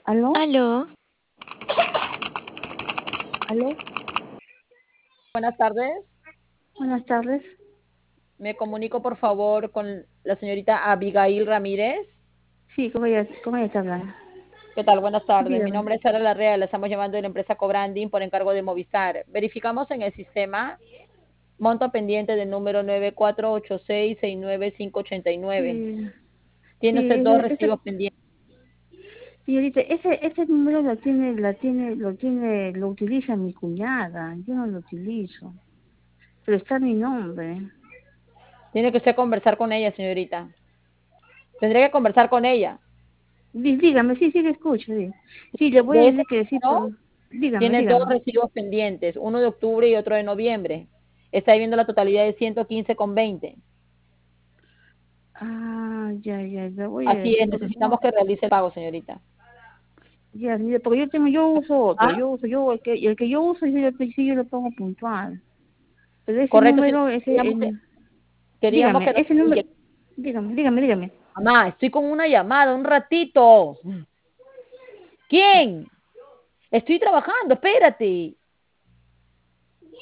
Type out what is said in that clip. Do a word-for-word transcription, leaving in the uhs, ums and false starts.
¿Aló? Aló, ¿Aló? Buenas tardes. Buenas tardes. Me comunico, por favor, con la señorita Abigail Ramírez. Sí, ¿cómo ella, cómo ella está hablando? ¿Qué tal? Buenas tardes. Mi Dígame. nombre es Sara Larrea. La estamos llamando de la empresa Cobranding por encargo de Movistar. Verificamos en el sistema monto pendiente del número nueve cuatro ocho seis seis nueve cinco ocho nueve. Sí, Tiene sí, usted dos ese, ese, recibos pendientes. señorita, ese, ese número lo tiene, la tiene, lo tiene, lo utiliza mi cuñada, yo no lo utilizo, pero está mi nombre. Tiene que usted conversar con ella, señorita. Tendría que conversar con ella. Dí- Dígame, sí, sí, le escucho, sí. Sí, le voy a De ese decir que sí, número pero dígame, tiene dos dígame. recibos pendientes, uno de octubre y otro de noviembre. Está viendo la totalidad de ciento quince con veinte. Ah, ya, ya, le voy a Así es, decir, porque necesitamos no, que realice el pago, señorita. ya, mire, porque yo tengo, yo uso otro, ¿Ah? yo uso, yo, el que, el que yo uso, yo, yo, sí, yo lo pongo puntual. Pero ese Correcto, número, señorita. ese, Queríamos, el, queríamos que dígame, nos ese número, indique. dígame, dígame, dígame. Mamá, estoy con una llamada, un ratito. ¿Quién? Estoy trabajando, espérate.